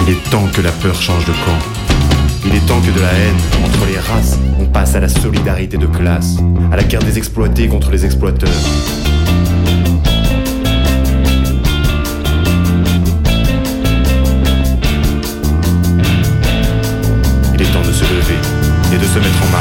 Il est temps que la peur change de camp. Il est temps que de la haine entre les races, on passe à la solidarité de classe, à la guerre des exploités contre les exploiteurs. Il est temps de se lever et de se mettre en marche.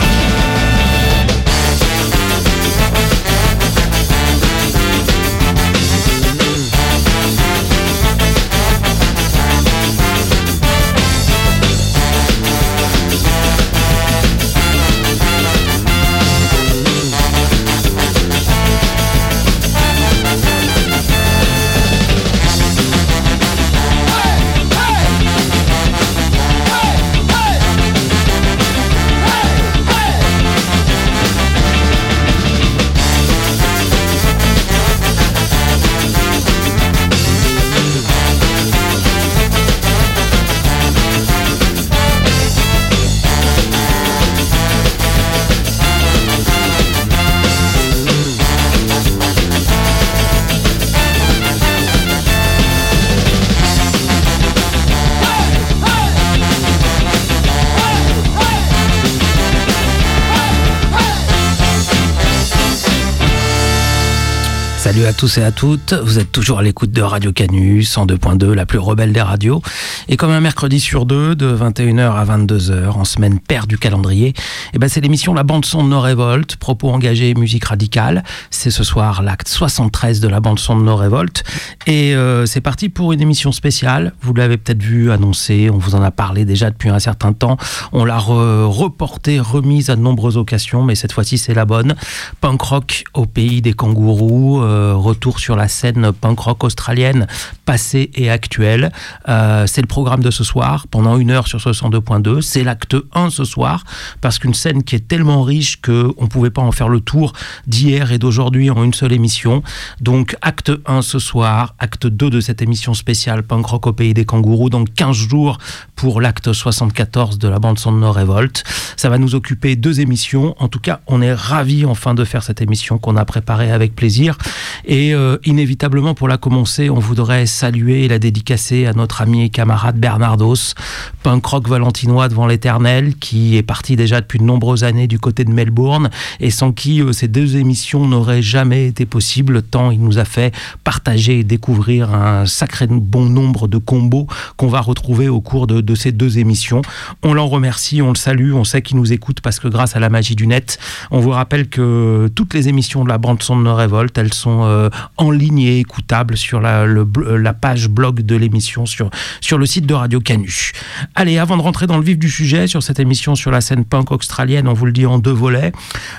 Salut à tous et à toutes, vous êtes toujours à l'écoute de Radio Canu 102.2, la plus rebelle des radios. Et comme un mercredi sur deux, de 21h à 22h, en semaine paire du calendrier, c'est l'émission La Bande-Son de nos révoltes, propos engagés, musique radicale. C'est ce soir l'acte 73 de La Bande-Son de nos révoltes. Et c'est parti pour une émission spéciale. Vous l'avez peut-être vu annoncée, on vous en a parlé déjà depuis un certain temps. On l'a reportée, remise à de nombreuses occasions, mais cette fois-ci c'est la bonne. Punk rock au pays des kangourous, retour sur la scène punk rock australienne passée et actuelle. C'est le programme de ce soir, pendant 1 heure sur ce 102.2. C'est l'acte 1 ce soir, parce qu'une scène qui est tellement riche qu'on ne pouvait pas en faire le tour d'hier et d'aujourd'hui en une seule émission. Donc acte 1 ce soir, acte 2 de cette émission spéciale punk rock au pays des kangourous, donc 15 jours pour l'acte 74 de la bande-son de nos révoltes. Ça va nous occuper 2 émissions. En tout cas, on est ravis enfin de faire cette émission qu'on a préparée avec plaisir. Et inévitablement, pour la commencer, on voudrait saluer et la dédicacer à notre ami et camarade Bernardos, punk rock valentinois devant l'éternel, qui est parti déjà depuis de nombreuses années du côté de Melbourne, et sans qui ces 2 émissions n'auraient jamais été possibles, tant il nous a fait partager et découvrir un sacré bon nombre de combos qu'on va retrouver au cours de ces 2 émissions. On l'en remercie, on le salue, on sait qu'il nous écoute parce que grâce à la magie du net, on vous rappelle que toutes les émissions de la bande-son de nos révoltes, elles sont en ligne et écoutables sur la page blog de l'émission sur le site de Radio Canu. Allez, avant de rentrer dans le vif du sujet sur cette émission sur la scène punk australienne, on vous le dit en 2 volets.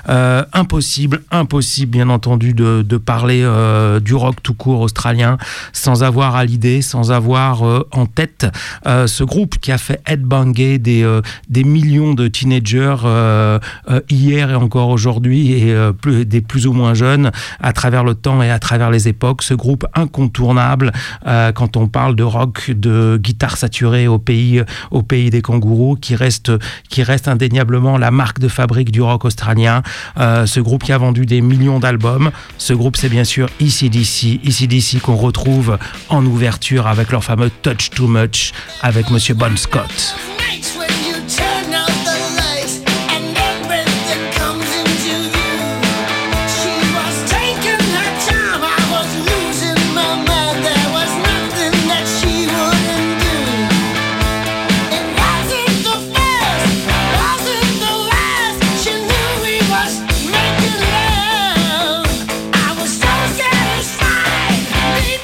Impossible bien entendu de parler du rock tout court australien sans avoir à l'idée, sans avoir en tête ce groupe qui a fait headbanger des millions de teenagers hier et encore aujourd'hui, et des plus ou moins jeunes à travers le temps et à travers les époques. Ce groupe incontournable quand on parle de rock, de guitare saturée au pays des kangourous, qui reste indéniablement la marque de fabrique du rock australien. Ce groupe qui a vendu des millions d'albums. Ce groupe, c'est bien sûr AC/DC qu'on retrouve en ouverture avec leur fameux Touch Too Much avec Monsieur Bon Scott.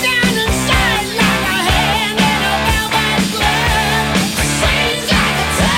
Inside like a hand in a velvet glove.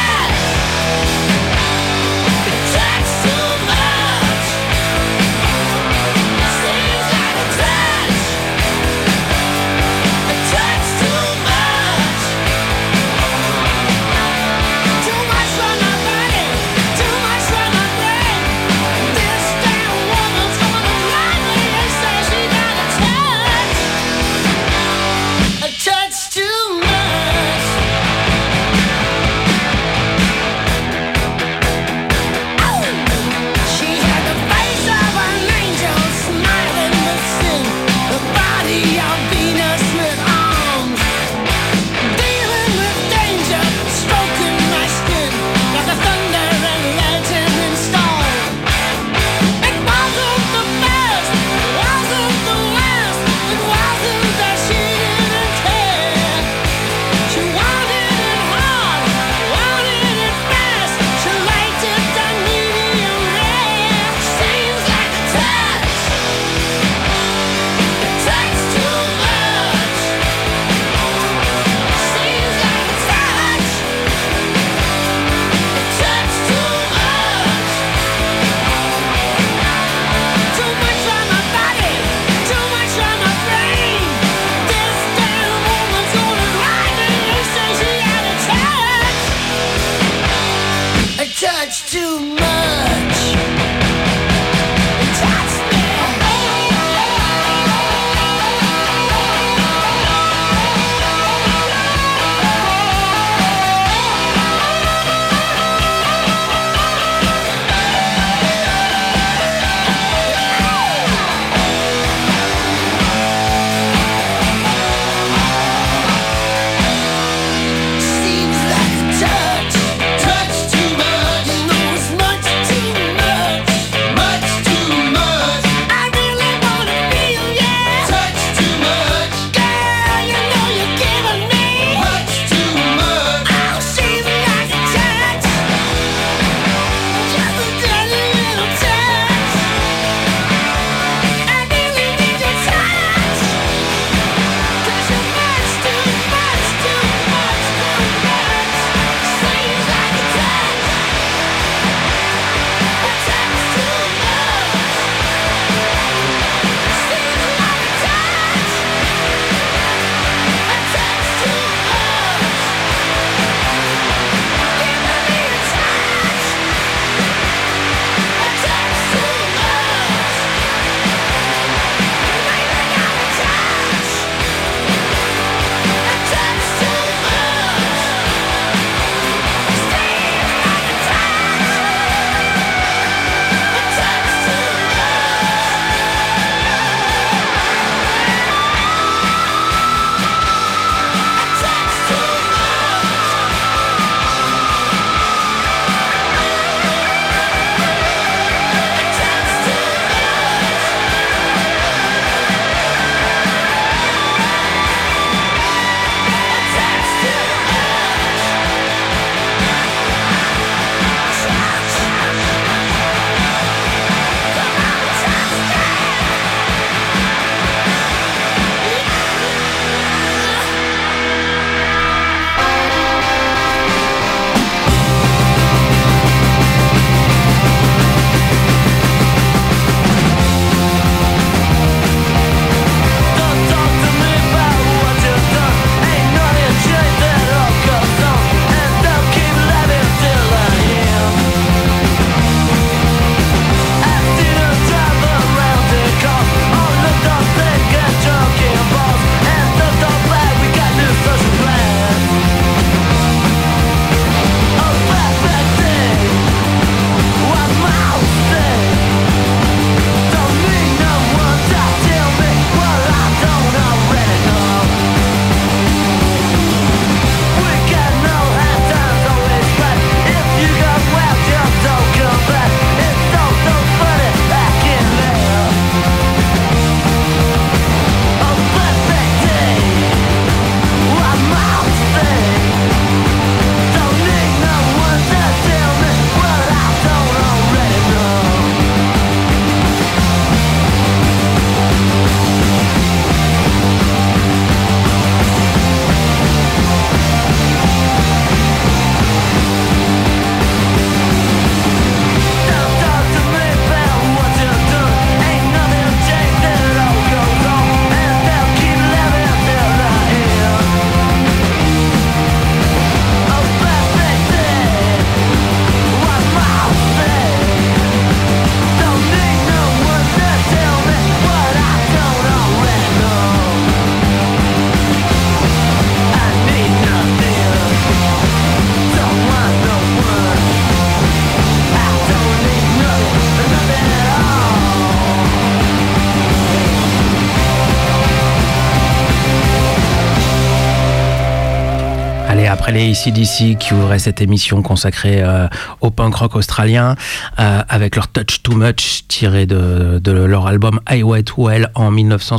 après les AC/DC qui ouvraient cette émission consacrée au punk rock australien avec leur Touch Too Much tiré de leur album Highway to Hell en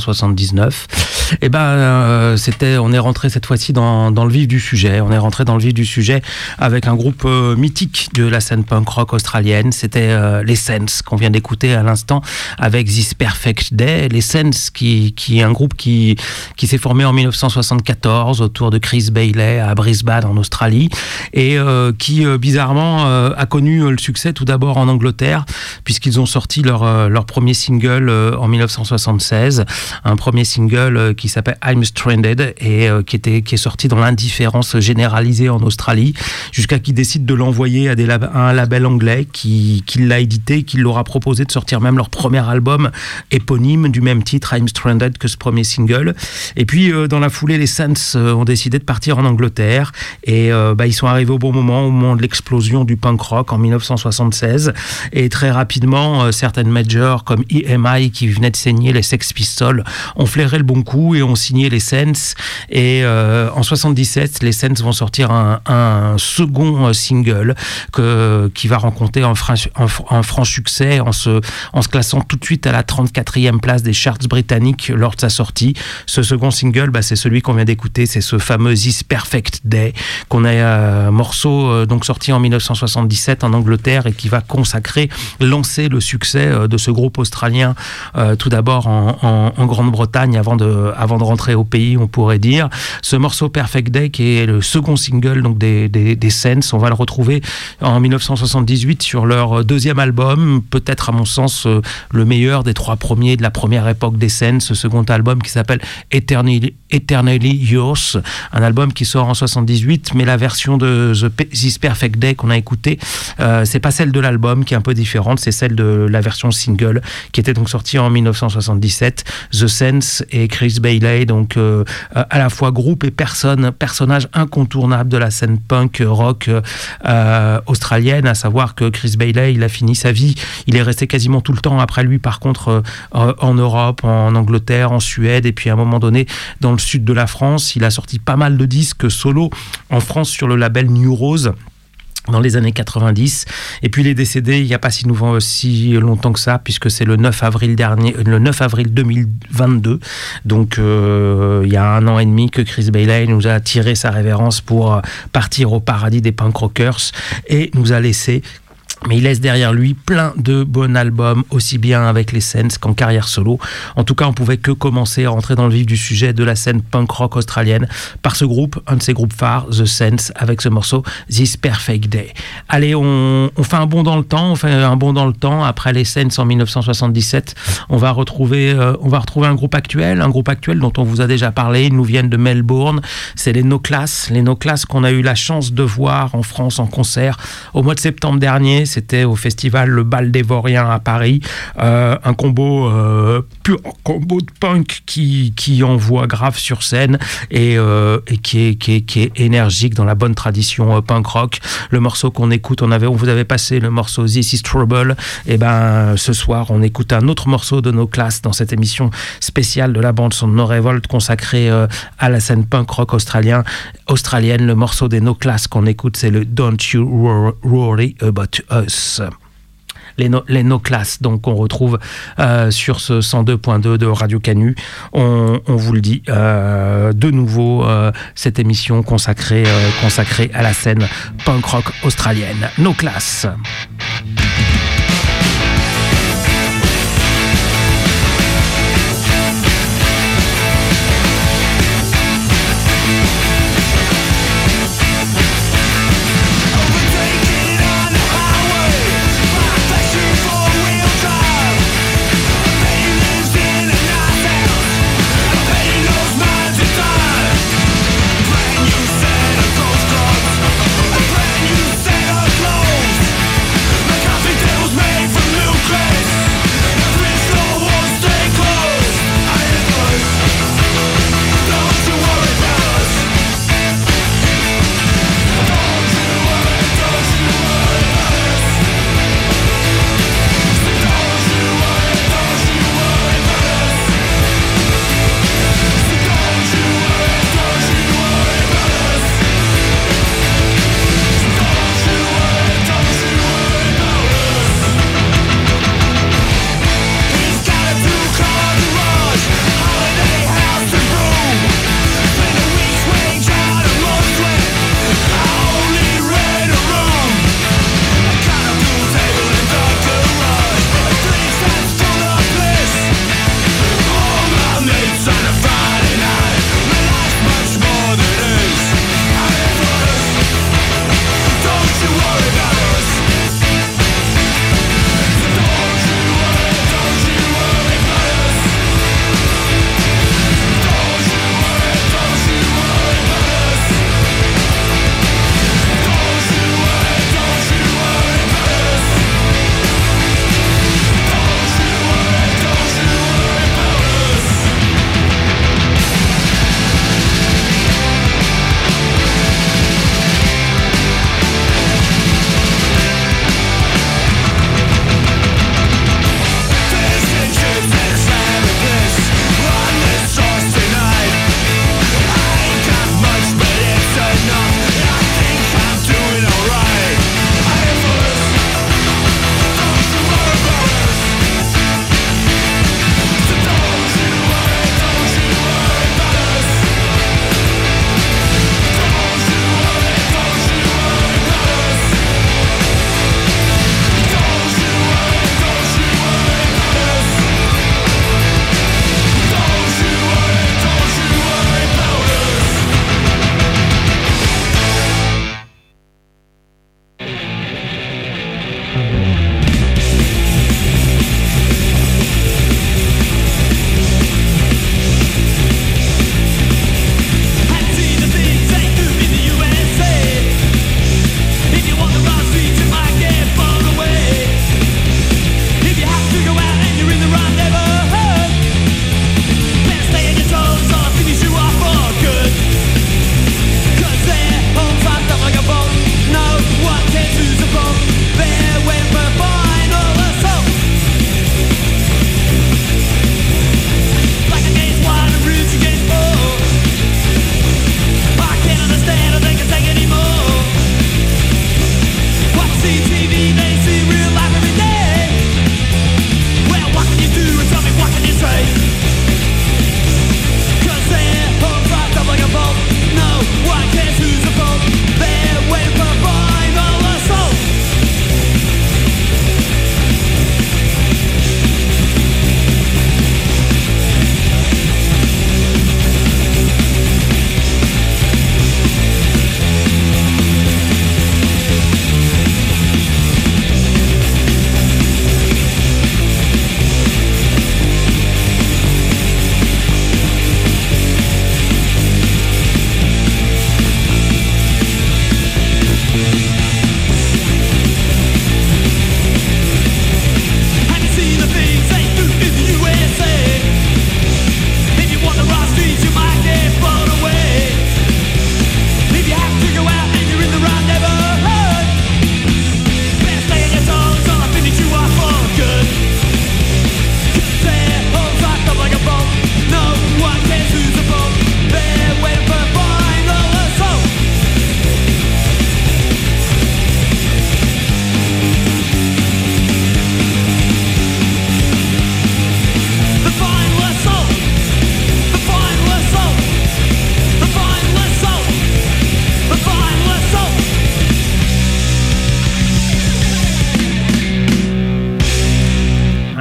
1979. Et on est rentré cette fois-ci dans le vif du sujet. On est rentré dans le vif du sujet avec un groupe mythique de la scène punk rock australienne. C'était les Sense qu'on vient d'écouter à l'instant avec This Perfect Day. Les Sense qui est un groupe qui s'est formé en 1974 autour de Chris Bailey à Brisbane en Australie et qui bizarrement a connu le succès tout d'abord en Angleterre puisqu'ils ont sorti leur premier single en 1976, un premier single qui s'appelle I'm Stranded et qui est sorti dans l'indifférence généralisée en Australie jusqu'à qu'ils décident de l'envoyer à un label anglais qui l'a édité, qui leur a proposé de sortir même leur premier album éponyme du même titre I'm Stranded que ce premier single. Et puis dans la foulée les Sense ont décidé de partir en Angleterre et ils sont arrivés au moment de l'explosion du punk rock en 1976 et très rapidement certaines majors comme EMI qui venaient de signer les Sex Pistols ont flairé le bon coup et ont signé les Sense et en 77 les Sense vont sortir un second single qui va rencontrer un franc succès en se classant tout de suite à la 34e place des charts britanniques lors de sa sortie. Ce second single c'est celui qu'on vient d'écouter, c'est ce fameux This Perfect Day qu'on a un morceau donc sorti en 1977 en Angleterre et qui va lancer le succès de ce groupe australien tout d'abord en Grande-Bretagne avant de rentrer au pays, on pourrait dire. Ce morceau Perfect Day qui est le second single donc des Sense, on va le retrouver en 1978 sur leur deuxième album, peut-être à mon sens le meilleur des trois premiers de la première époque des Sense, ce second album qui s'appelle Eternally Yours, un album qui sort en 78, mais la version de This Perfect Day qu'on a écouté, c'est pas celle de l'album qui est un peu différente, c'est celle de la version single qui était donc sortie en 1977. The Sense et Chris Bailey, donc à la fois groupe et personnage incontournable de la scène punk rock australienne, à savoir que Chris Bailey, il a fini sa vie, il est resté quasiment tout le temps après lui par contre en Europe, en Angleterre, en Suède et puis à un moment donné dans le sud de la France. Il a sorti pas mal de disques solo en France sur le label New Rose dans les années 90 et puis il est décédé il n'y a pas si longtemps que ça puisque c'est le 9 avril 2022 donc il y a 1 an et demi que Chris Bailey nous a tiré sa révérence pour partir au paradis des punk rockers et nous a laissé. Mais il laisse derrière lui plein de bons albums, aussi bien avec les Sense qu'en carrière solo. En tout cas, on pouvait que commencer à rentrer dans le vif du sujet de la scène punk rock australienne par ce groupe, un de ses groupes phares, The Sense, avec ce morceau This Perfect Day. Allez, on fait un bond dans le temps. Après les Sense en 1977, on va retrouver un groupe actuel dont on vous a déjà parlé. Ils nous viennent de Melbourne. C'est les No Class qu'on a eu la chance de voir en France en concert au mois de septembre dernier. C'était au festival Le Bal des Vauriens à Paris, un combo de punk qui envoie grave sur scène et qui est énergique dans la bonne tradition punk rock. Le morceau qu'on écoute, on vous avait passé le morceau This Is Trouble, et ce soir on écoute un autre morceau de No Class dans cette émission spéciale de la bande son de No Revolt consacrée à la scène punk rock australienne. Le morceau des No Class qu'on écoute, c'est le Don't You Worry About Us. Les No Class, donc on retrouve sur ce 102.2 de Radio Canu. On vous le dit, de nouveau cette émission consacrée à la scène punk rock australienne. No Class. Look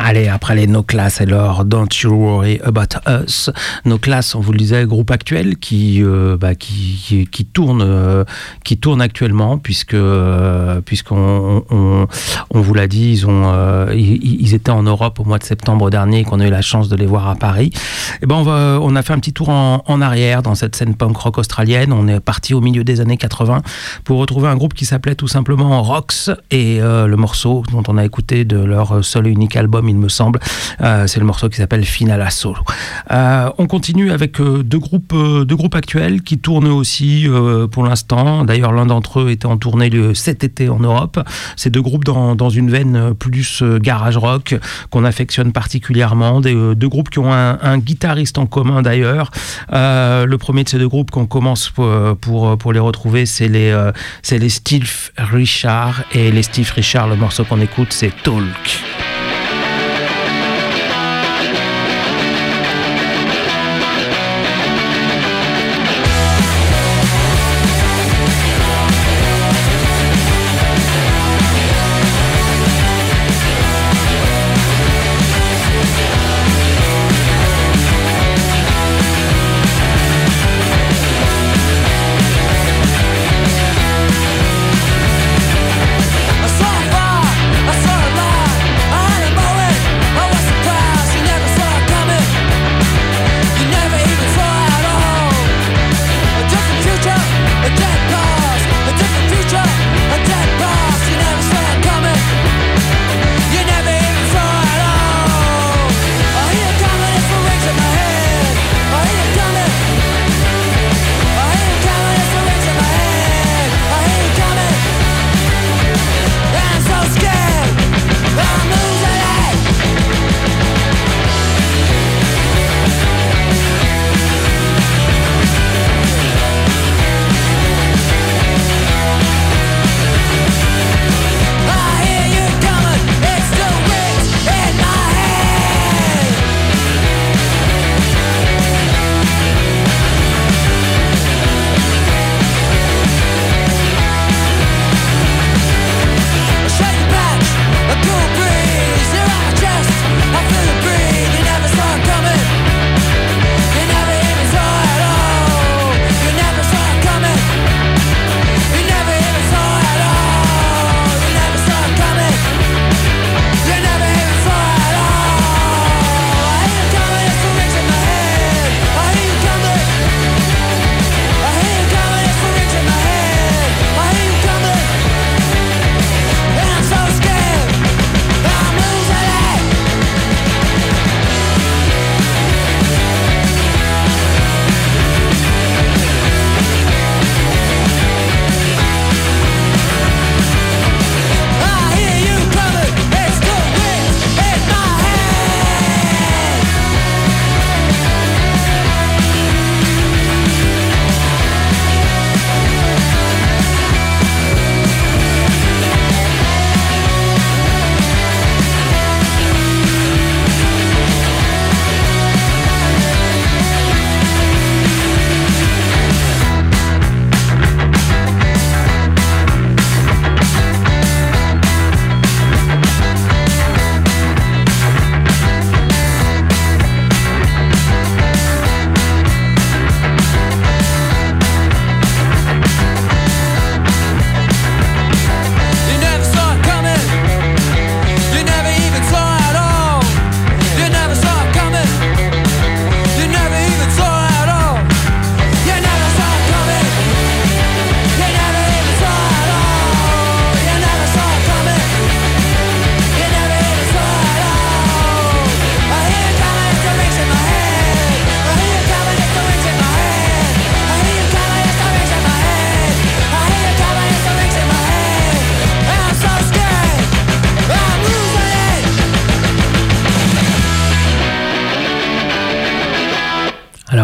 Allez, après les No Class et leur Don't You Worry About Us. No Class, on vous le disait, groupe actuel qui tourne actuellement puisqu'on vous l'a dit, ils étaient en Europe au mois de septembre dernier, qu'on a eu la chance de les voir à Paris. Et ben on a fait un petit tour en arrière dans cette scène punk rock australienne. On est parti au milieu des années 80 pour retrouver un groupe qui s'appelait tout simplement Rocks, et le morceau dont on a écouté de leur seul et unique album, il me semble, c'est le morceau qui s'appelle Final Assault. On continue avec deux groupes actuels qui tournent aussi pour l'instant. D'ailleurs, l'un d'entre eux était en tournée cet été en Europe. Ces deux groupes dans une veine plus garage rock qu'on affectionne particulièrement. Deux groupes qui ont un guitariste en commun d'ailleurs. Le premier de ces deux groupes qu'on commence pour les retrouver, c'est les Steve Richard. Et les Steve Richard, le morceau qu'on écoute, c'est Talk. I saw a light, I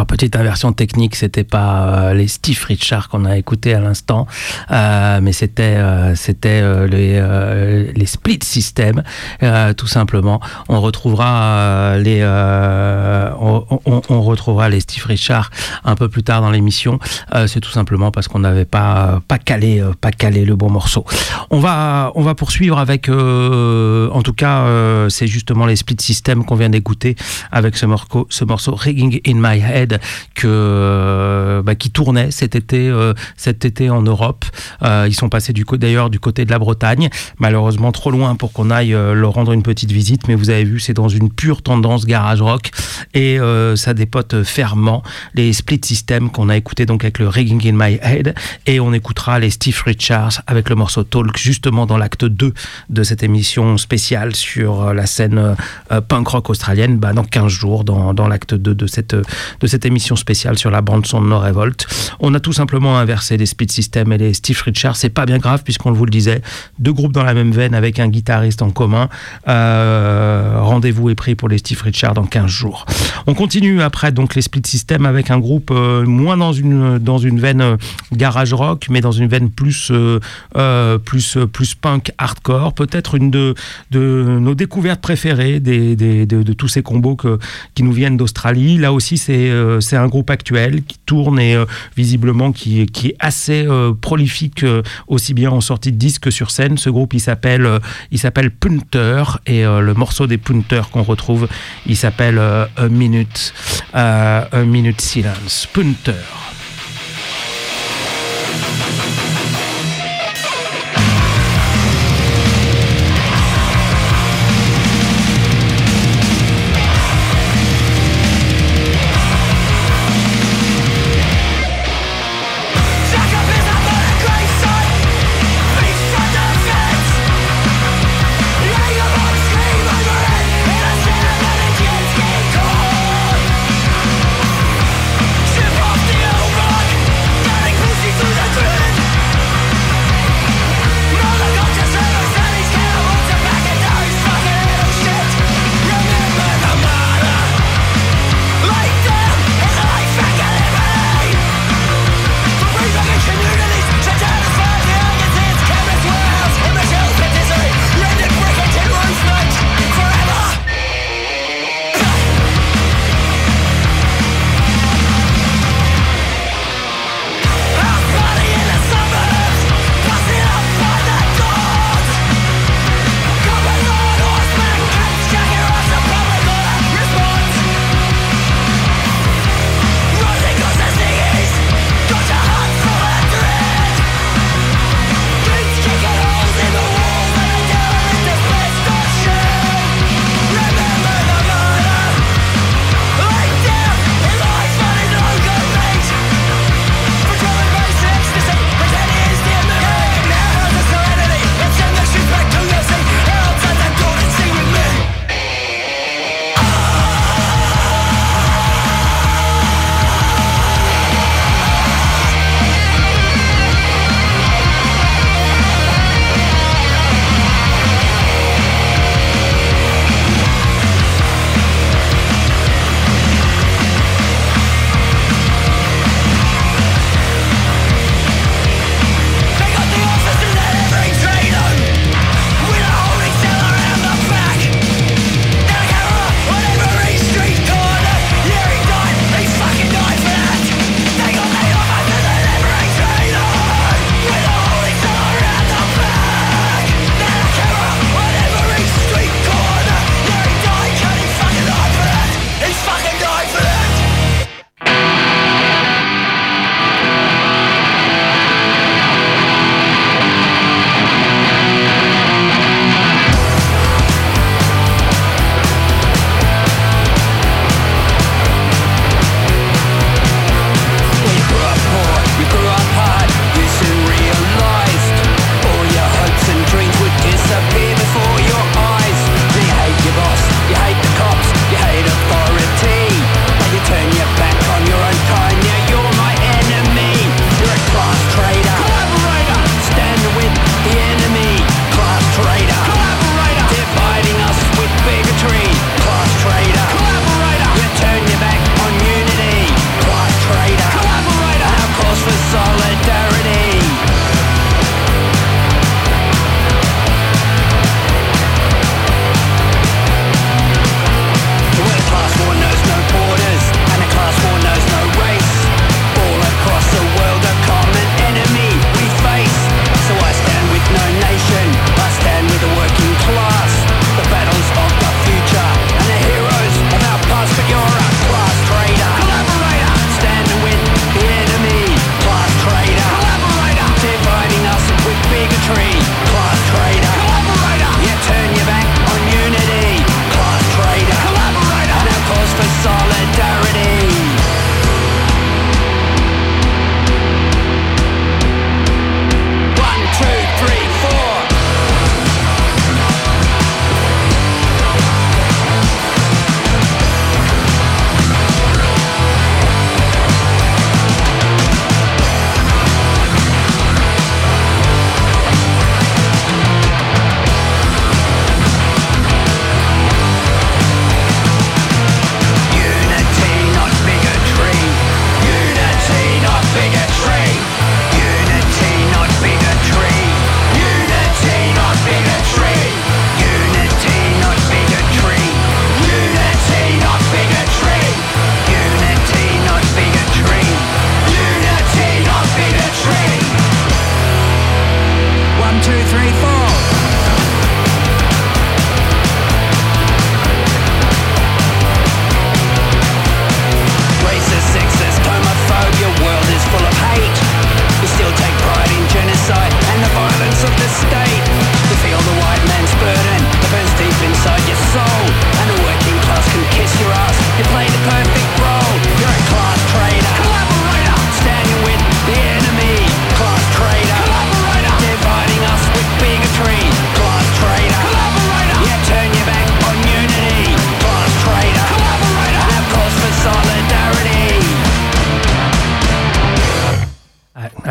Alors, petite inversion technique, c'était pas les Steve Richards qu'on a écouté à l'instant, mais c'était les Split System, tout simplement. On retrouvera on retrouvera les Steve Richards un peu plus tard dans l'émission. C'est tout simplement parce qu'on n'avait pas calé le bon morceau. On va poursuivre avec, en tout cas, c'est justement les Split System qu'on vient d'écouter avec ce morceau Ringing in My Head qui tournait cet été en Europe. Ils sont passés d'ailleurs du côté de la Bretagne, malheureusement trop loin pour qu'on aille leur rendre une petite visite, mais vous avez vu, c'est dans une pure tendance garage rock et ça dépote fermement. Les Split System qu'on a écouté donc avec le Ringing in My Head, et on écoutera les Steve Richards avec le morceau Talk justement dans l'acte 2 de cette émission spéciale sur la scène punk rock australienne, dans 15 jours dans l'acte 2 de cette émission spéciale sur la bande son de No Revolt. On a tout simplement inversé les Split System et les Steve Richards. C'est pas bien grave puisqu'on vous le disait, deux groupes dans la même veine avec un guitariste en commun. Rendez-vous est pris pour les Steve Richards dans 15 jours. On continue après donc les Split System avec un groupe moins dans une veine garage rock, mais dans une veine plus punk hardcore, peut-être une de nos découvertes préférées de tous ces combos qui nous viennent d'Australie. Là aussi c'est un groupe actuel qui tourne et visiblement qui est assez prolifique aussi bien en sortie de disque que sur scène. Ce groupe il s'appelle Punter, et le morceau des Punter qu'on retrouve il s'appelle A Minute Silence. Punter. Ship off the old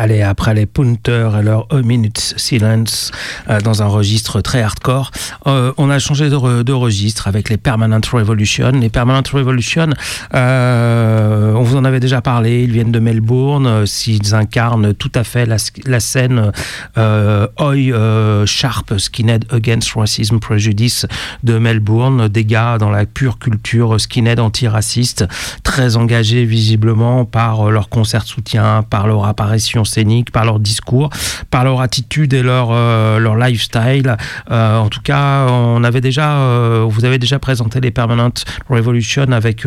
Allez, après les Punters et leur A Minute's Silence, dans un registre très hardcore, on a changé de registre avec les Permanent Revolution. Les Permanent Revolution, on vous en avait déjà parlé, ils viennent de Melbourne, s'ils incarnent tout à fait la scène Oi Sharp Skinhead Against Racism Prejudice de Melbourne, des gars dans la pure culture skinhead antiraciste, très engagés visiblement par leur concert de soutien, par leur apparition scénique, par leur discours, par leur attitude et leur lifestyle. En tout cas, vous avez déjà présenté les Permanent Revolution avec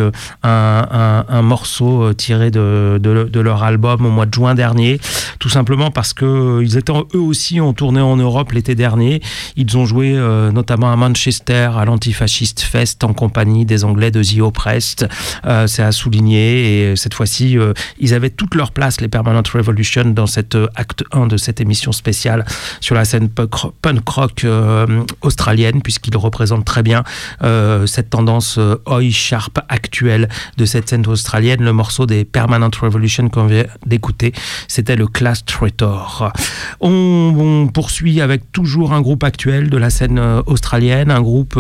un morceau tiré de leur album au mois de juin dernier, tout simplement parce que ils étaient eux aussi en tournée en Europe l'été dernier. Ils ont joué notamment à Manchester à l'Antifascist Fest en compagnie des Anglais de The Oppressed. C'est à souligner, et cette fois-ci ils avaient toute leur place, les Permanent Revolution, dans cet acte 1 de cette émission spéciale sur la scène punk rock australienne, puisqu'ils représentent très bien cette tendance Oi Sharp actuelle de cette scène australienne. Le morceau des Permanent Revolution qu'on vient d'écouter, c'était le Class Traitor. On poursuit avec toujours un groupe actuel de la scène australienne, un groupe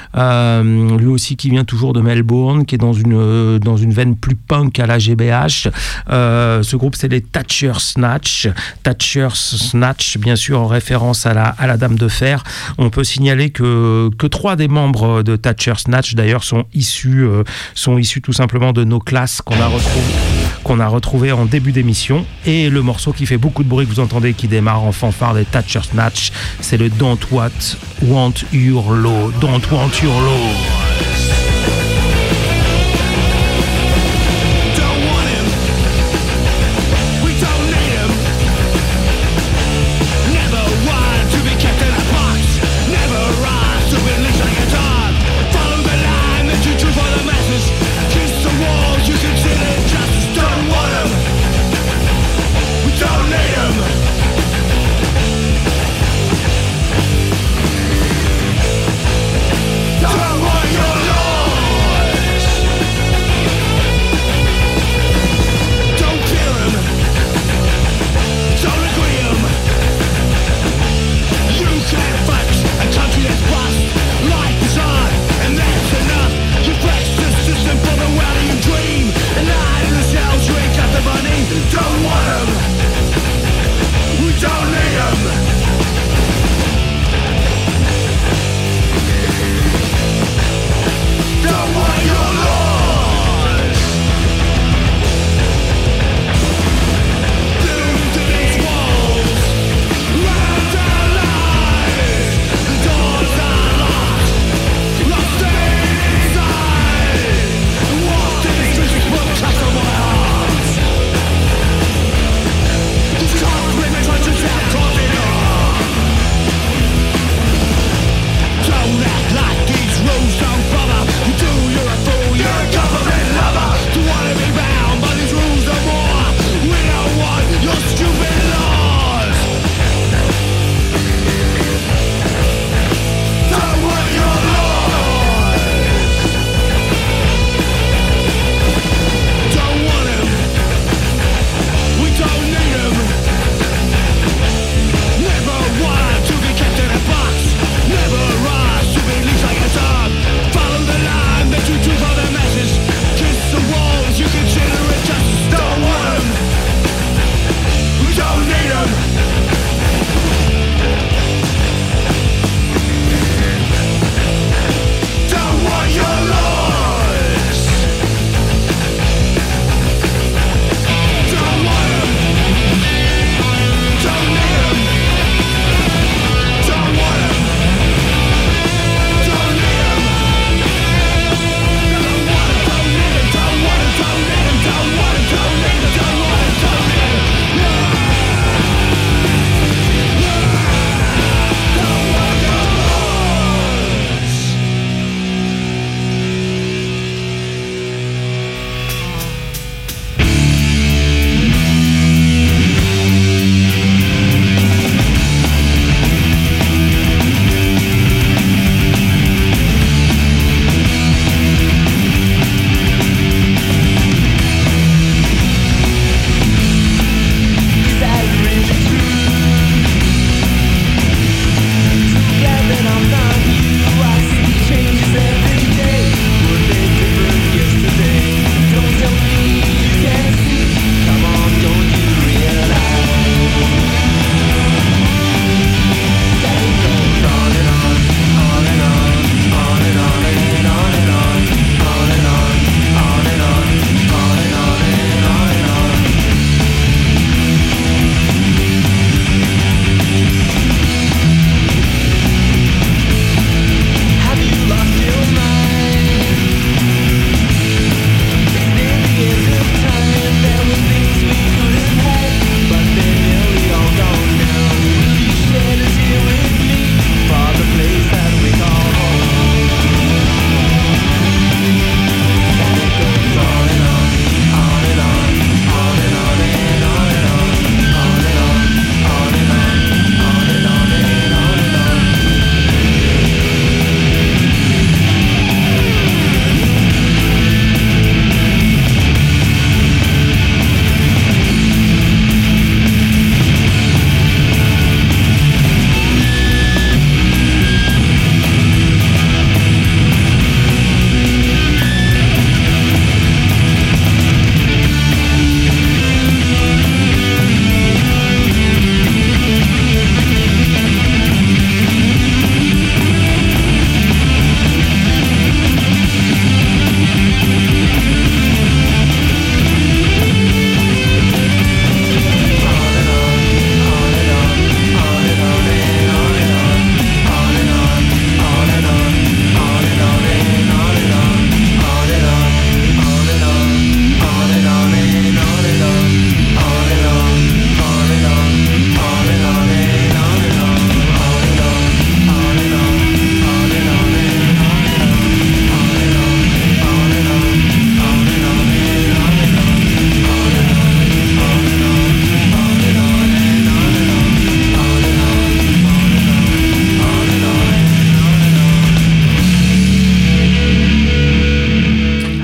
lui aussi qui vient toujours de Melbourne, qui est dans une veine plus punk à la GBH. Ce groupe, c'est les Thatcher Snatch. Thatcher Snatch, bien sûr en référence à la Dame de Fer. On peut signaler que 3 des membres de Thatcher Snatch d'ailleurs sont issus tout simplement de nos classes qu'on a retrouvé en début d'émission. Et le morceau qui fait beaucoup de bruit que vous entendez, qui démarre en fanfare des Thatcher Snatch, c'est le Don't Want Your Law. Don't Want Your Law. Don't want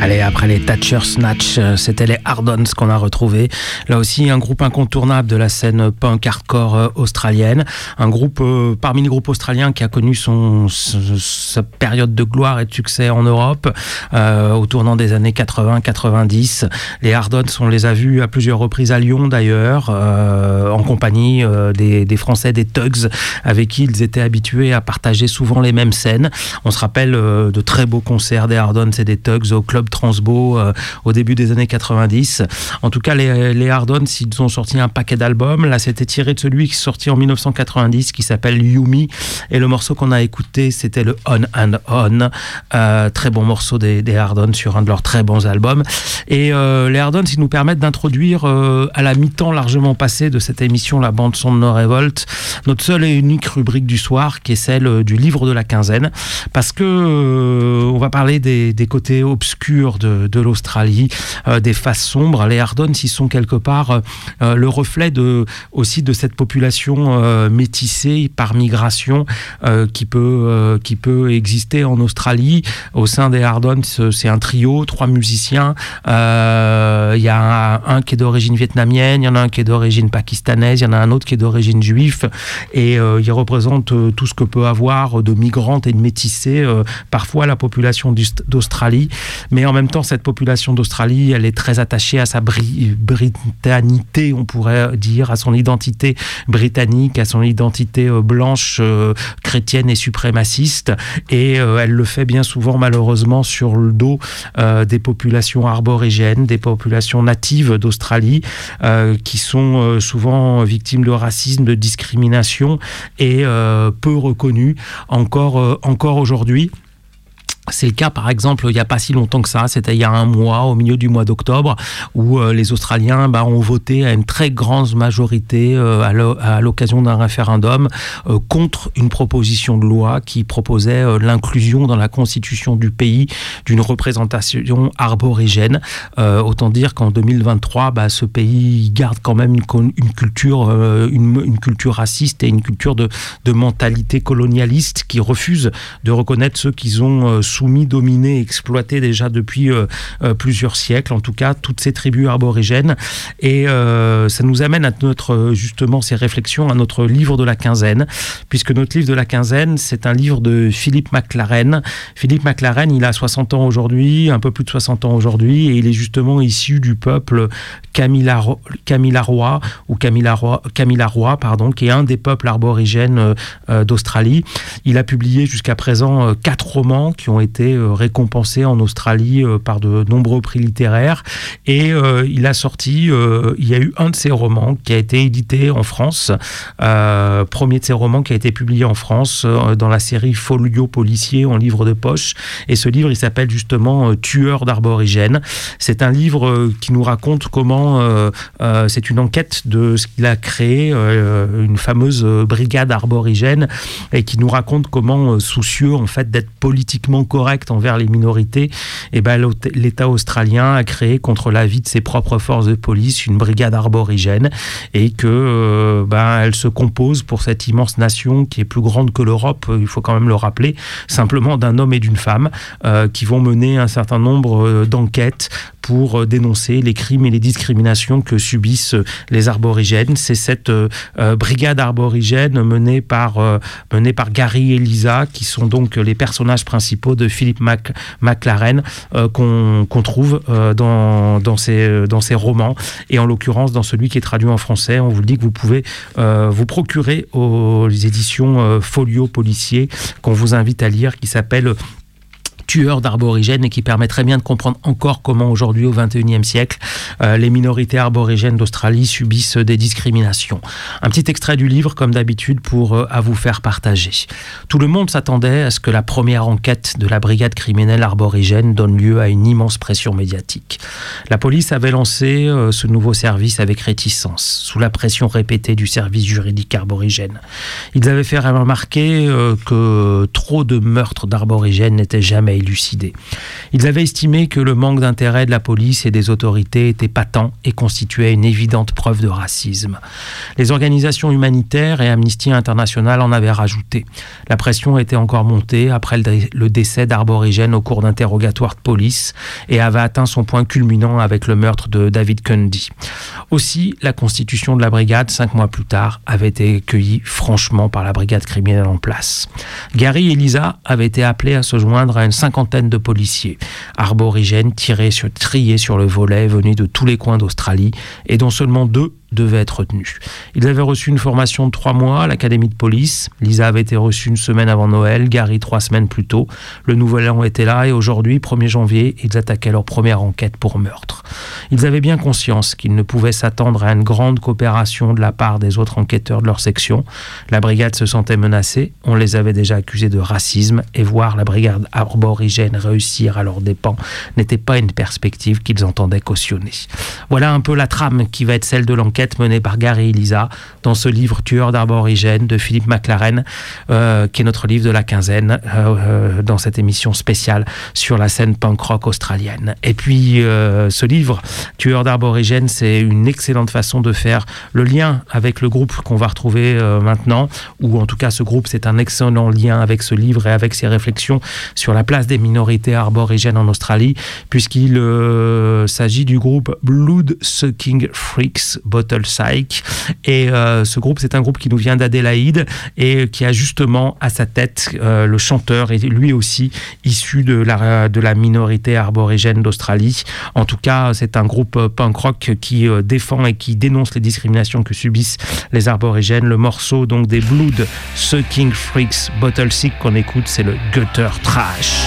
Allez, après les Thatcher Snatch, c'était les Hardons qu'on a retrouvés. Là aussi, un groupe incontournable de la scène punk hardcore australienne. Un groupe, parmi les groupes australiens, qui a connu sa période de gloire et de succès en Europe, au tournant des années 80-90. Les Hardons, on les a vus à plusieurs reprises à Lyon d'ailleurs, en compagnie des Français, des Tugs, avec qui ils étaient habitués à partager souvent les mêmes scènes. On se rappelle de très beaux concerts des Hardons et des Tugs au Club Transbo au début des années 90. En tout cas, les Hardons, ils ont sorti un paquet d'albums. Là, c'était tiré de celui qui est sorti en 1990, qui s'appelle Yumi. Et le morceau qu'on a écouté, c'était le On and On. Très bon morceau des Hardons sur un de leurs très bons albums. Et les Hardons, ils nous permettent d'introduire à la mi-temps largement passée de cette émission, la bande-son de No Revolt, notre seule et unique rubrique du soir, qui est celle du livre de la quinzaine. Parce que on va parler des côtés obscurs de l'Australie, des faces sombres. Les Hardons, ils sont quelque part le reflet aussi de cette population métissée par migration qui peut exister en Australie. Au sein des Hardons, c'est un trio, 3 musiciens. Il y a un qui est d'origine vietnamienne, il y en a un qui est d'origine pakistanaise, il y en a un autre qui est d'origine juive, et ils représentent tout ce que peut avoir de migrantes et de métissés parfois la population d'Australie. Mais en même temps, cette population d'Australie, elle est très attachée à sa britannicité, on pourrait dire, à son identité britannique, à son identité blanche, chrétienne et suprémaciste. Et elle le fait bien souvent, malheureusement, sur le dos des populations arborigènes, des populations natives d'Australie, qui sont souvent victimes de racisme, de discrimination et peu reconnues encore aujourd'hui. C'est le cas, par exemple, il n'y a pas si longtemps que ça, c'était il y a un mois, au milieu du mois d'octobre, où les Australiens ont voté à une très grande majorité à l'occasion d'un référendum contre une proposition de loi qui proposait l'inclusion dans la constitution du pays d'une représentation arborigène. Autant dire qu'en 2023, ce pays garde quand même une culture raciste et une culture de mentalité colonialiste qui refuse de reconnaître ceux qu'ils ont soumis, dominés, exploités déjà depuis plusieurs siècles, en tout cas toutes ces tribus arborigènes. Et ça nous amène à justement ces réflexions à notre livre de la quinzaine, puisque notre livre de la quinzaine, c'est un livre de Philip McLaren. Philip McLaren, il a 60 ans aujourd'hui, un peu plus de 60 ans aujourd'hui, et il est justement issu du peuple Kamilaroi, qui est un des peuples aborigènes d'Australie. Il a publié jusqu'à présent 4 romans qui ont été récompensés en Australie par de nombreux prix littéraires, et il a sorti, il y a eu un de ses romans qui a été édité en France, premier de ses romans qui a été publié en France dans la série Folio policier en livre de poche, et ce livre il s'appelle justement Tueur d'aborigènes. C'est un livre qui nous raconte comment c'est une enquête de ce qu'il a créé, une fameuse brigade arborigène, et qui nous raconte comment, soucieux en fait d'être politiquement correct envers les minorités, et l'État australien a créé, contre l'avis de ses propres forces de police, une brigade arborigène, et que elle se compose, pour cette immense nation qui est plus grande que l'Europe, il faut quand même le rappeler, simplement d'un homme et d'une femme qui vont mener un certain nombre d'enquêtes pour dénoncer les crimes et les discriminations que subissent les arborigènes. C'est cette brigade arborigène menée par Gary et Lisa, qui sont donc les personnages principaux de Philip McLaren, qu'on trouve dans ses romans, et en l'occurrence dans celui qui est traduit en français. On vous le dit que vous pouvez vous procurer aux éditions Folio policier, qu'on vous invite à lire, qui s'appelle Tueur d'aborigènes, et qui permet très bien de comprendre encore comment aujourd'hui, au XXIe siècle, les minorités aborigènes d'Australie subissent des discriminations. Un petit extrait du livre, comme d'habitude, à vous faire partager. Tout le monde s'attendait à ce que la première enquête de la brigade criminelle arborigène donne lieu à une immense pression médiatique. La police avait lancé ce nouveau service avec réticence, sous la pression répétée du service juridique arborigène. Ils avaient fait remarquer que trop de meurtres d'aborigènes n'étaient jamais élucider. Ils avaient estimé que le manque d'intérêt de la police et des autorités était patent et constituait une évidente preuve de racisme. Les organisations humanitaires et Amnesty International en avaient rajouté. La pression était encore montée après le décès d'Arborigène au cours d'interrogatoires de police et avait atteint son point culminant avec le meurtre de David Cundy. Aussi, la constitution de la brigade, 5 mois plus tard, avait été accueillie franchement par la brigade criminelle en place. Gary et Lisa avaient été appelés à se joindre à une 50aine de policiers, arborigènes triés sur le volet, venus de tous les coins d'Australie et dont seulement 2 devaient être retenus. Ils avaient reçu une formation de 3 mois à l'académie de police. Lisa avait été reçue une semaine avant Noël, Gary 3 semaines plus tôt. Le nouvel an était là et aujourd'hui, 1er janvier, ils attaquaient leur première enquête pour meurtre. Ils avaient bien conscience qu'ils ne pouvaient s'attendre à une grande coopération de la part des autres enquêteurs de leur section. La brigade se sentait menacée, on les avait déjà accusés de racisme et voir la brigade arborigène réussir à leurs dépens n'était pas une perspective qu'ils entendaient cautionner. Voilà un peu la trame qui va être celle de l'enquête menée par Gary et Lisa dans ce livre Tueurs d'Arborigènes de Philippe McLaren, qui est notre livre de la quinzaine dans cette émission spéciale sur la scène punk rock australienne. Et puis ce livre Tueurs d'Arborigènes, c'est une excellente façon de faire le lien avec le groupe qu'on va retrouver maintenant, ou en tout cas ce groupe, c'est un excellent lien avec ce livre et avec ses réflexions sur la place des minorités arborigènes en Australie, puisqu'il s'agit du groupe Blood Sucking Freaks Bottle Psych, et ce groupe, c'est un groupe qui nous vient d'Adélaïde et qui a justement à sa tête le chanteur, et lui aussi issu de la minorité arborigène d'Australie. En tout cas, c'est un groupe punk rock qui défend et qui dénonce les discriminations que subissent les arborigènes. Le morceau donc des Blood Sucking Freaks Bottle Psych qu'on écoute, c'est le Gutter Trash.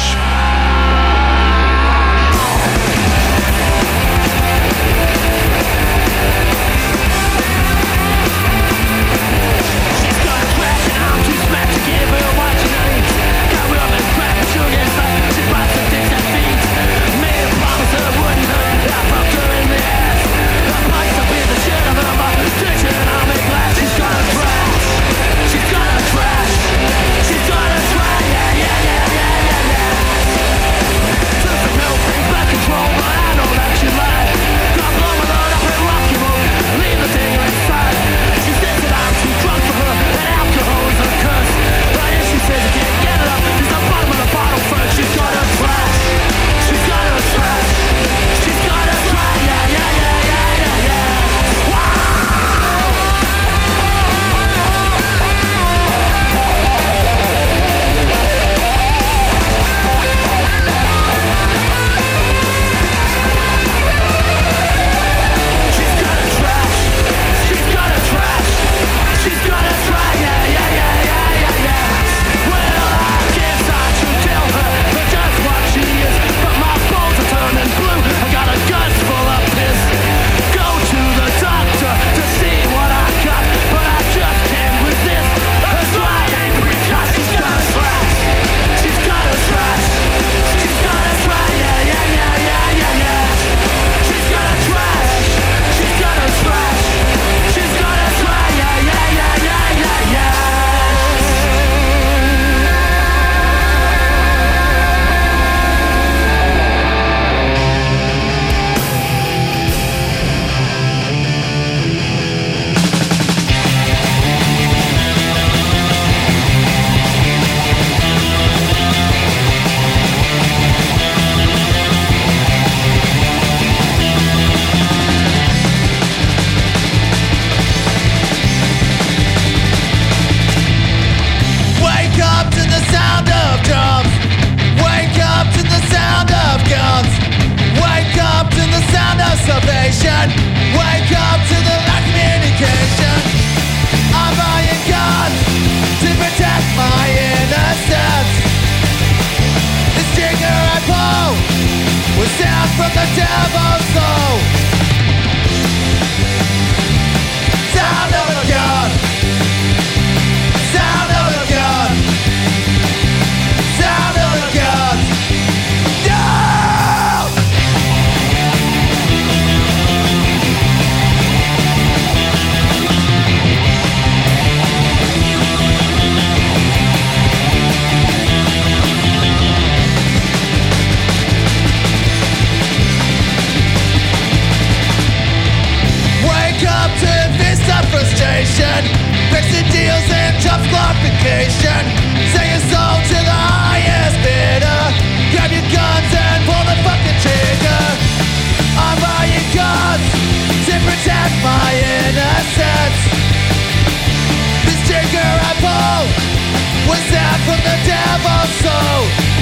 Fixing deals and tough glorification. Sell your soul to the highest bidder. Grab your guns and pull the fucking trigger. I'm buying guns to protect my innocence. This trigger I pull was sent from the devil's soul.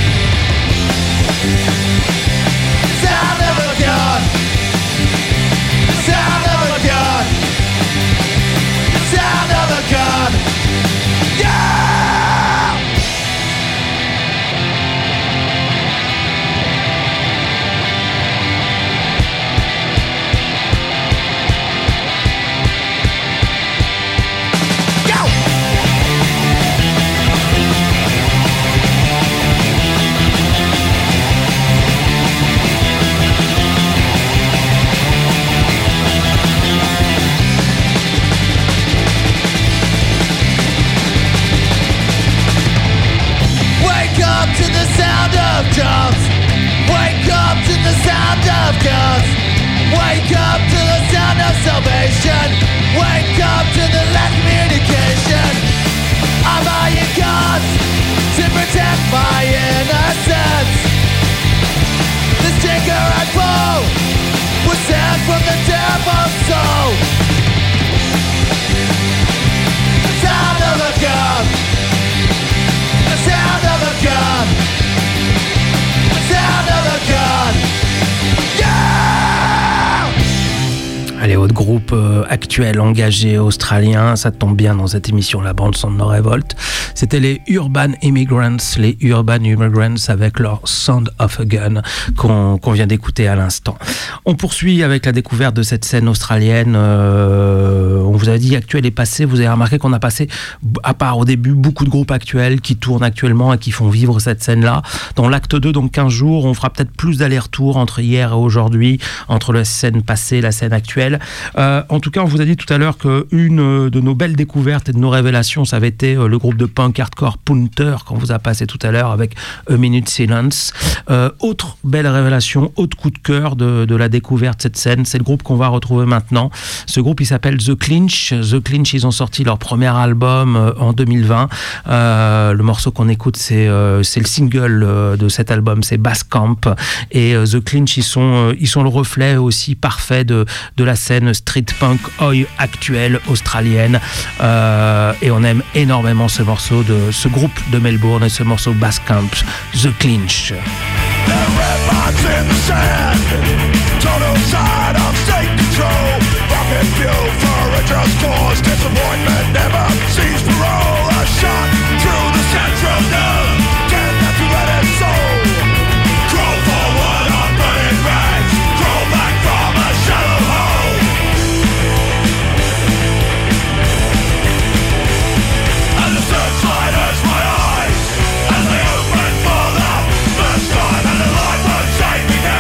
Sound of a gun. Sound of a gun. Sound of a gun. Yeah! To the sound of drums. Wake up to the sound of guns. Wake up to the sound of salvation. Wake up to the last communication. I'm buying guns to protect my innocence. This trigger I pull was sent from the devil's soul. The sound of a gun. The sound of a gun. The sound of a gun. Yeah! Allez, autre groupe actuel, engagé, australien, ça tombe bien dans cette émission, la bande son de No Revolt. C'était les Urban Immigrants avec leur Sound of a Gun qu'on vient d'écouter à l'instant. On poursuit avec la découverte de cette scène australienne. On vous a dit actuel et passé. Vous avez remarqué qu'on a passé, à part au début, beaucoup de groupes actuels qui tournent actuellement et qui font vivre cette scène-là. Dans l'acte 2, donc 15 jours, on fera peut-être plus d'allers-retours entre hier et aujourd'hui, entre la scène passée et la scène actuelle. En tout cas, on vous a dit tout à l'heure qu'une de nos belles découvertes et de nos révélations, ça avait été le groupe de punk hardcore Punter qu'on vous a passé tout à l'heure avec A Minute Silence. Autre belle révélation, autre coup de cœur de la découverte de cette scène, c'est le groupe qu'on va retrouver maintenant. Ce groupe, il s'appelle The Clinch. The Clinch, ils ont sorti leur premier album en 2020. Le morceau qu'on écoute, c'est le single de cet album, c'est Bass Camp. Et The Clinch, ils sont le reflet aussi parfait de la scène street punk oi actuelle australienne. Et on aime énormément ce morceau de ce groupe de Melbourne et ce morceau Bass Camp, The Clinch. Take me down.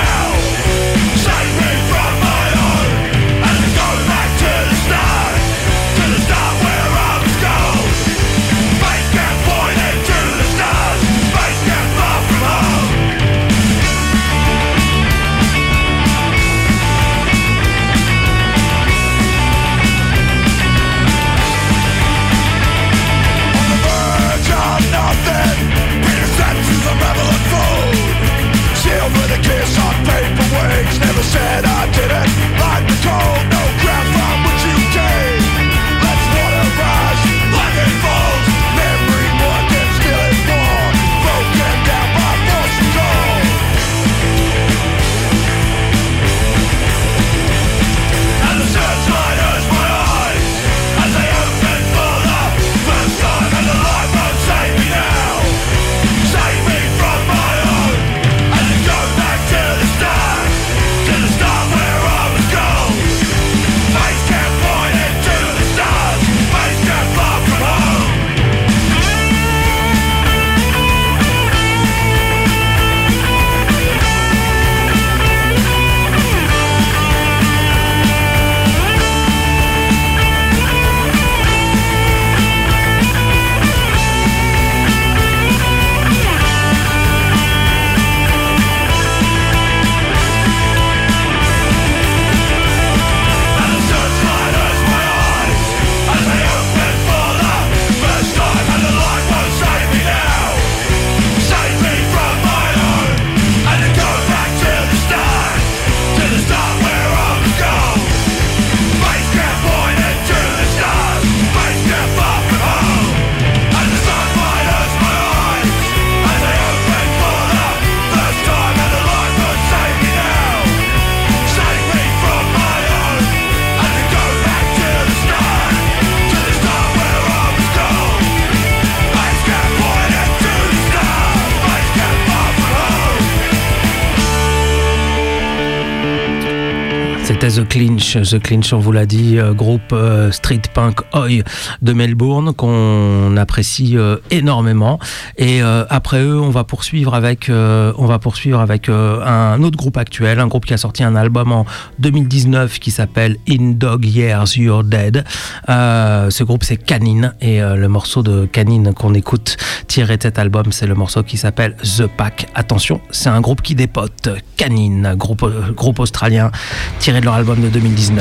C'était The Clinch, on vous l'a dit, groupe street punk oi de Melbourne qu'on apprécie énormément. Et après eux, on va poursuivre avec un autre groupe actuel, un groupe qui a sorti un album en 2019 qui s'appelle In Dog Years You're Dead. Ce groupe c'est Canine et le morceau de Canine qu'on écoute tiré de cet album, c'est le morceau qui s'appelle The Pack. Attention, c'est un groupe qui dépote. Canine, groupe australien tiré de leur album de 2019.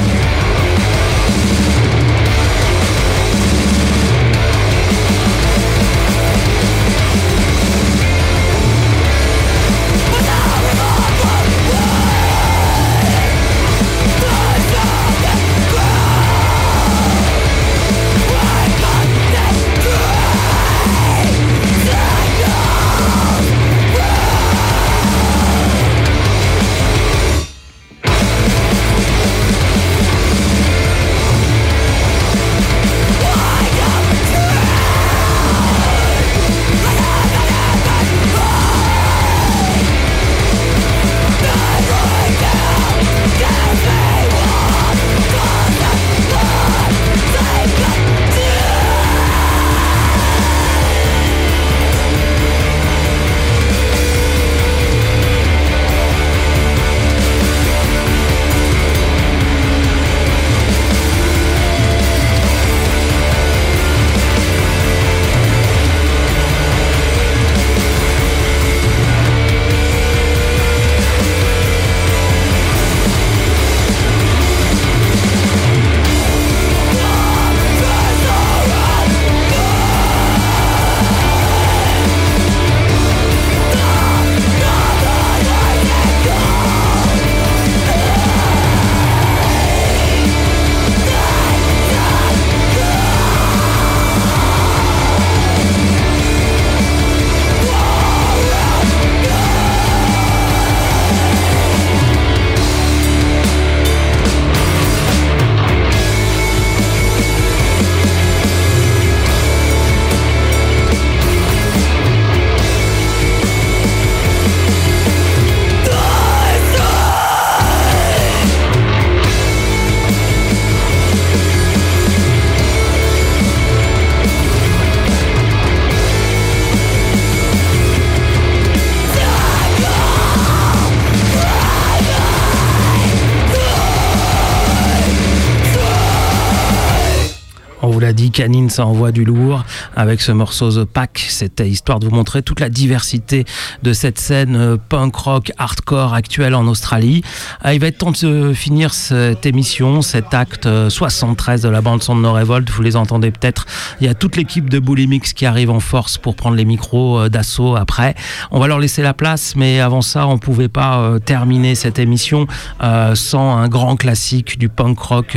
dit, Canine, ça envoie du lourd avec ce morceau The Pack. C'était histoire de vous montrer toute la diversité de cette scène punk rock hardcore actuelle en Australie. Il va être temps de finir cette émission, cet acte 73 de la bande son de No Revolt. Vous les entendez peut-être. Il y a toute l'équipe de Bully Mix qui arrive en force pour prendre les micros d'assaut après. On va leur laisser la place, mais avant ça, on pouvait pas terminer cette émission sans un grand classique du punk rock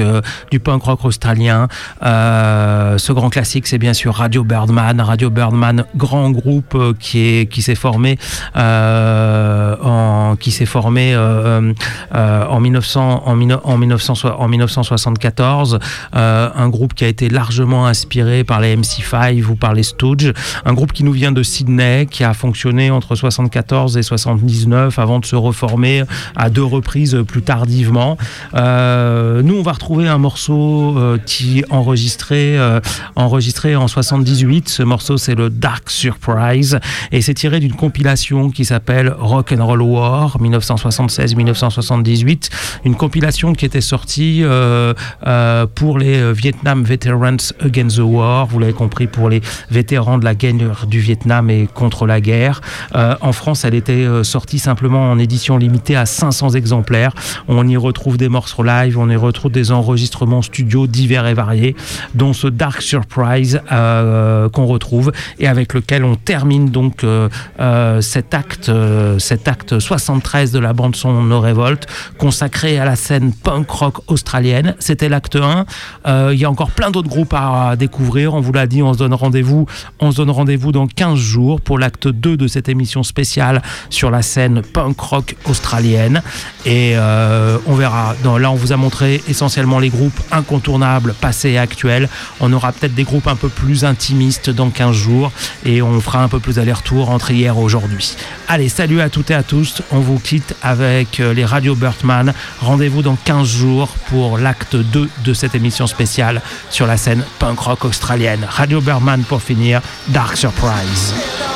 australien. Ce grand classique, c'est bien sûr Radio Birdman. Radio Birdman, grand groupe qui s'est formé en 1974. Un groupe qui a été largement inspiré par les MC5 ou par les Stooges. Un groupe qui nous vient de Sydney, qui a fonctionné entre 74 et 79 avant de se reformer à 2 reprises plus tardivement. Nous, on va retrouver un morceau qui enregistré en 78. Ce morceau, c'est le Dark Surprise et c'est tiré d'une compilation qui s'appelle Rock and Roll War 1976-1978, une compilation qui était sortie pour les Vietnam Veterans Against the War, vous l'avez compris, pour les vétérans de la guerre du Vietnam et contre la guerre. En France, elle était sortie simplement en édition limitée à 500 exemplaires. On y retrouve des morceaux live, on y retrouve des enregistrements studio divers et variés, dont ce Dark Surprise qu'on retrouve et avec lequel on termine donc cet acte 73 de la bande son No Revolt, consacré à la scène punk rock australienne. C'était l'acte 1. Il y a encore plein d'autres groupes à découvrir. On vous l'a dit, on se donne rendez-vous dans 15 jours pour l'acte 2 de cette émission spéciale sur la scène punk rock australienne. Et on verra. Là, on vous a montré essentiellement les groupes incontournables, passés et actuels. On aura peut-être des groupes un peu plus intimistes dans 15 jours et on fera un peu plus aller-retour entre hier et aujourd'hui. Allez, salut à toutes et à tous. On vous quitte avec les Radio Birdman. Rendez-vous dans 15 jours pour l'acte 2 de cette émission spéciale sur la scène punk rock australienne. Radio Birdman pour finir, Dark Surprise.